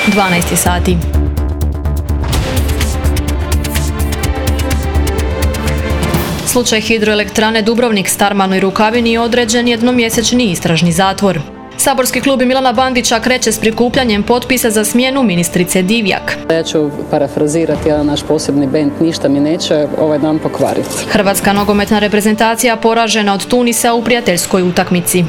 12 sati. Slučaj hidroelektrane Dubrovnik, Starmanu i Rukavini je određen jednomjesečni istražni zatvor. Saborski klub Milana Bandića kreće s prikupljanjem potpisa za smjenu ministrice Divjak. Ja ću parafrazirati jedan naš posebni bend, ništa mi neće ovaj dan pokvariti. Hrvatska nogometna reprezentacija poražena od Tunisa u prijateljskoj utakmici.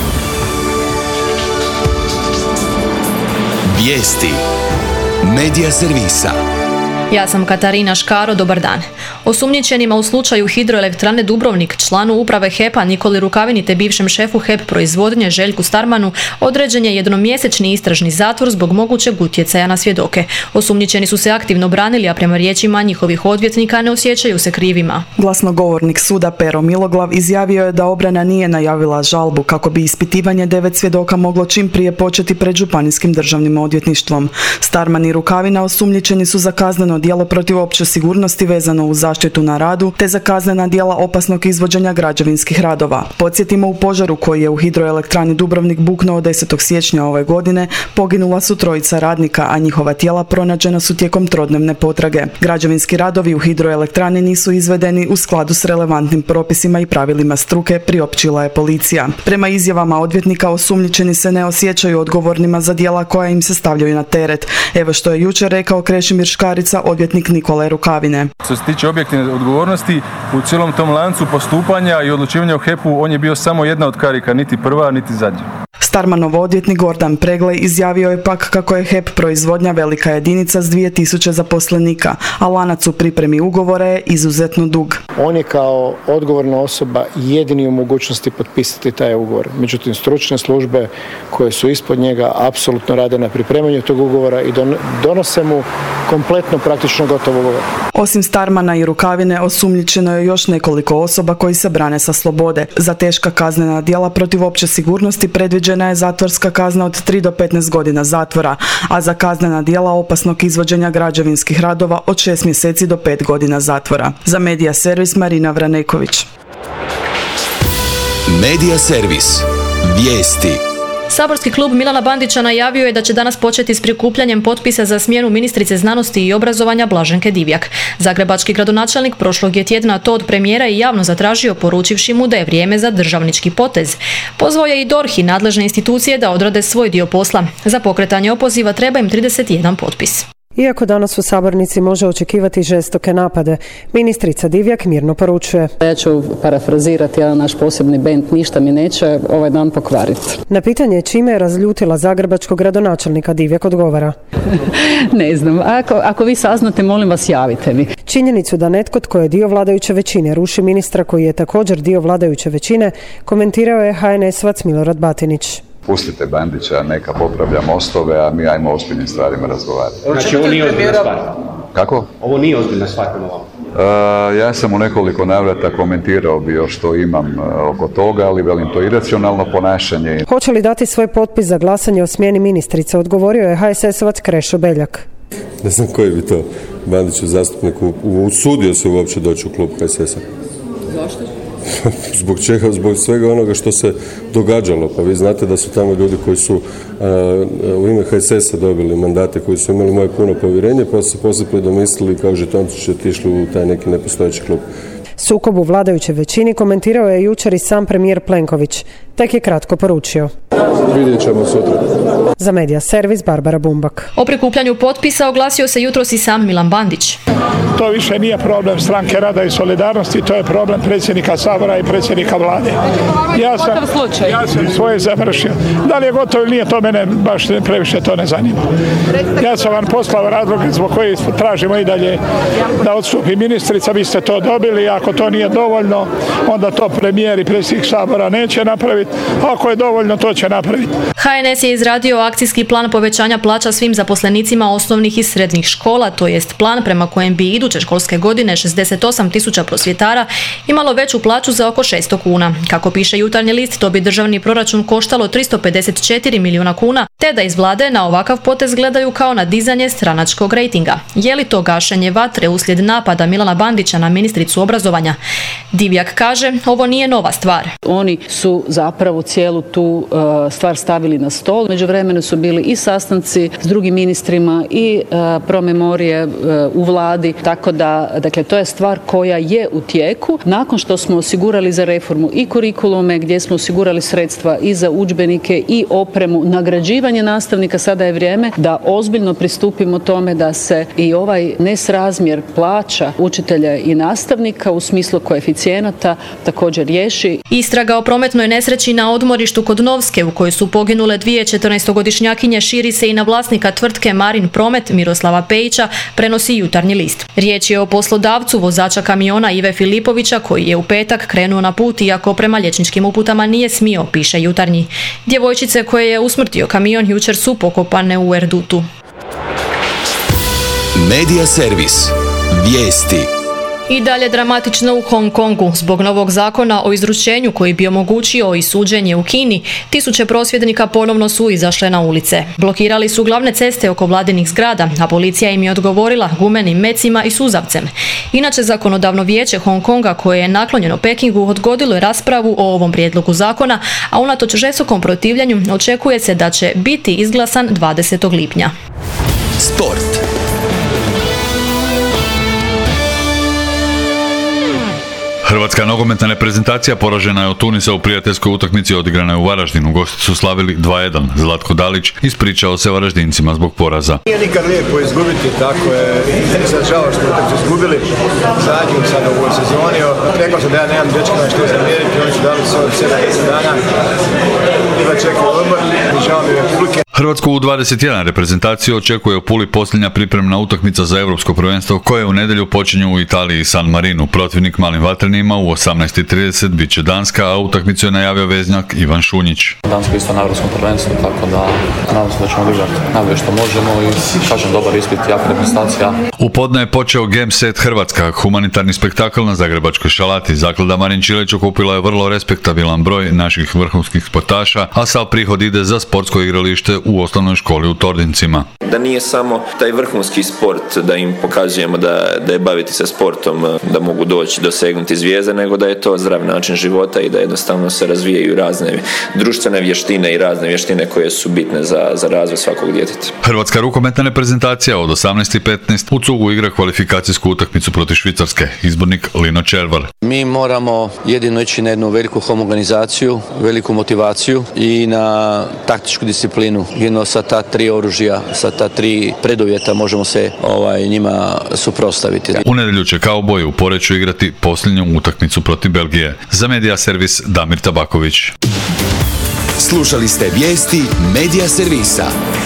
Vijesti Medija servisa. Ja sam Katarina Škaro, dobar dan. Osumnjičenima u slučaju hidroelektrane Dubrovnik, članu uprave HEP-a Nikoli Rukavini te bivšem šefu HEP proizvodnje Željku Starmanu određen je jednomjesečni istražni zatvor zbog mogućeg utjecaja na svjedoke. Osumnjičeni su se aktivno branili, a prema riječima njihovih odvjetnika ne osjećaju se krivima. Glasnogovornik suda Pero Miloglav izjavio je da obrana nije najavila žalbu kako bi ispitivanje 9 svjedoka moglo čim prije početi pred Županijskim državnim odvjetništvom. Starman i Rukavina osumnjičeni su za kazneno djelo protiv opće sigurnosti vezano uz zaštitu na radu te za kaznena djela opasnog izvođenja građevinskih radova. Podsjetimo, u požaru koji je u hidroelektrani Dubrovnik buknuo 10. siječnja ove godine poginula su 3 radnika, a njihova tijela pronađena su tijekom trodnevne potrage. Građevinski radovi u hidroelektrani nisu izvedeni u skladu s relevantnim propisima i pravilima struke, priopćila je policija. Prema izjavama odvjetnika, osumnjičeni se ne osjećaju odgovornima za djela koja im se stavljaju na teret. Evo što je jučer rekao Krešimir Škarica, odvjetnik Nikole Rukavine. Što se tiče objektivne odgovornosti, u cijelom tom lancu postupanja i odlučivanja u HEP-u on je bio samo jedna od karika, niti prva, niti zadnja. Starmanov odvjetnik Gordan Preglej izjavio je pak kako je HEP proizvodnja velika jedinica s 2000 zaposlenika, a lanac u pripremi ugovora je izuzetno dug. On je kao odgovorna osoba jedini u mogućnosti potpisati taj ugovor. Međutim, stručne službe koje su ispod njega apsolutno rade na pripremanju tog ugovora i donose mu kompletno praktično gotov ugovor. Osim Starmana i Rukavine, osumnjičeno je još nekoliko osoba koji se brane sa slobode. Za teška kaznena djela protiv opće sigurnosti predviđena je zatvorska kazna od 3 do 15 godina zatvora, a za kaznena djela opasnog izvođenja građevinskih radova od 6 mjeseci do 5 godina zatvora. Za Medija servis Marina Vraneković. Medija servis. Vijesti. Saborski klub Milana Bandića najavio je da će danas početi s prikupljanjem potpisa za smjenu ministrice znanosti i obrazovanja Blaženke Divjak. Zagrebački gradonačelnik prošlog je tjedna to od premijera i javno zatražio, poručivši mu da je vrijeme za državnički potez. Pozvao je i DORH i nadležne institucije da odrade svoj dio posla. Za pokretanje opoziva treba im 31 potpis. Iako danas u sabornici može očekivati žestoke napade, ministrica Divjak mirno poručuje. Ja ću parafrazirati jedan naš posebni bend, ništa mi neće ovaj dan pokvariti. Na pitanje čime je razljutila zagrebačkog gradonačelnika Divjak odgovara. Ne znam, ako vi saznate, molim vas, javite mi. Činjenicu da netko tko je dio vladajuće većine ruši ministra koji je također dio vladajuće većine, komentirao je HNS-ovac Milorad Batinić. Pustite Bandića, neka popravlja mostove, a mi ajmo o ozbiljnim stvarima razgovarati. Znači, ovo nije ozbiljna stvar. Kako? Ovo nije ozbiljna stvar prema vama. Ja sam u nekoliko navrata komentirao bio što imam oko toga, ali velim, to iracionalno ponašanje. Hoće li dati svoj potpis za glasanje o smjeni ministrice, odgovorio je HSS-ovac Krešo Beljak. Ne znam koji bi to Bandiću zastupniku usudio se uopće doći u klub HSS-a. Zašto? Zbog čega? Zbog svega onoga što se događalo. Pa vi znate da su tamo ljudi koji su u ime HSS-a dobili mandate, koji su imali moje puno povjerenje, pa su se poslije domislili kao žetončići otišli u taj neki nepostojeći klub. Sukob u vladajućoj većini komentirao je jučer i sam premijer Plenković. Tek je kratko poručio. Vidjet ćemo sutra. Za Medija servis Barbara Bumbak. O prikupljanju potpisa oglasio se jutros i sam Milan Bandić. To više nije problem Stranke rada i solidarnosti, to je problem predsjednika Sabora i predsjednika vlade. Ja sam svoje završio. Da li je gotovo ili nije, to mene baš previše to ne zanima. Ja sam vam poslao razloge zbog kojih tražimo i dalje da odstupi ministrica, vi ste to dobili, ako to nije dovoljno, onda to premijer i predsjednik Sabora neće napraviti, ako je dovoljno, to će napraviti. HNS je izradio akcijski plan povećanja plaća svim zaposlenicima osnovnih i srednjih škola, to jest plan prema kojem bi iduće iduće školske godine 68.000 prosvjetara imalo veću plaću za oko 600 kuna. Kako piše Jutarnji list, to bi državni proračun koštalo 354 milijuna kuna, te da iz vlade na ovakav potez gledaju kao na dizanje stranačkog rejtinga. Je li to gašenje vatre uslijed napada Milana Bandića na ministricu obrazovanja? Divjak kaže, ovo nije nova stvar. Oni su zapravo cijelu tu stvar stavili na stol. Međuvremenu su bili i sastanci s drugim ministrima i promemorije u vladi, tako da, dakle, to je stvar koja je u tijeku. Nakon što smo osigurali za reformu i kurikulume, gdje smo osigurali sredstva i za udžbenike i opremu, nagrađivanje nastavnika, sada je vrijeme da ozbiljno pristupimo tome da se i ovaj nesrazmjer plaća učitelja i nastavnika u smislu koeficijenata također riješi. Istraga o prometnoj nesreći na odmorištu kod Novske, u kojoj su poginule 2 14-godišnjakinje, širi se i na vlasnika tvrtke Marin Promet Miroslava Pejića, prenosi Jutarnji list. Riječ je o poslodavcu vozača kamiona Ive Filipovića, koji je u petak krenuo na put iako prema liječničkim uputama nije smio, piše Jutarnji. Djevojčice koje je usmrtio kamion jučer su pokopane u Erdutu. Medija servis. Vijesti. I dalje dramatično u Hong Kongu. Zbog novog zakona o izručenju koji bi omogućio i suđenje u Kini, tisuće prosvjednika ponovno su izašle na ulice. Blokirali su glavne ceste oko vladinih zgrada, a policija im je odgovorila gumenim mecima i suzavcem. Inače, zakonodavno vijeće Hong Konga, koje je naklonjeno Pekingu, odgodilo je raspravu o ovom prijedlogu zakona, a unatoč žestokom protivljenju očekuje se da će biti izglasan 20. lipnja. Sport. Hrvatska nogometna reprezentacija poražena je od Tunisa u prijateljskoj utakmici odigrana je u Varaždinu. Gosti su slavili 2:1. Zlatko Dalić ispričao se Varaždincima zbog poraza. Nije nikad lijepo izgubiti, tako je. Sad žao što utakmicu izgubili zadnju sada u ovoj sezoni. Rekao sam da ja nemam dečkama što zamjeriti, oni su dali svoj 7 dana. Iva čekaju odmor i žao mi je publike. Hrvatsku U21 reprezentaciju očekuje u Puli posljednja pripremna utakmica za Europsko prvenstvo koje u nedjelju počinju u Italiji i San Marinu. Protivnik malim vatrenima u 18:30 bit će Danska, a utakmicu je najavio veznjak Ivan Šunjić. Danska isto na Europskom prvenstvu, tako da nadam se da ćemo odigrati najbolje što možemo i kažem dobar ispit, jaka reprezentacija. U podne je počeo Game Set Hrvatska, humanitarni spektakl na zagrebačkoj Šalati. Zaklada Marin Čilić okupila je vrlo respektabilan broj naših vrhunskih sportaša, a sav prihod ide za sportsko igralište u osnovnoj školi u Tordincima. Da nije samo taj vrhunski sport da im pokazujemo da je baviti se sportom, da mogu doći dosegnuti zvijezde, nego da je to zdrav način života i da jednostavno se razvijaju razne društvene vještine i razne vještine koje su bitne za razvoj svakog djeteta. Hrvatska rukometna reprezentacija od 18:15 u cugu igra kvalifikacijsku utakmicu protiv Švicarske. Izbornik Lino Červar. Mi moramo jedino ići na jednu veliku homogenizaciju, veliku motivaciju i na taktičku disciplinu. Jedno sa ta 3 oružja, sa ta 3 preduvjeta možemo se njima suprotstaviti. U nedjelju će Kauboji u Poreču igrati posljednju utakmicu protiv Belgije. Za Medija servis Damir Tabaković. Slušali ste vijesti Medija servisa.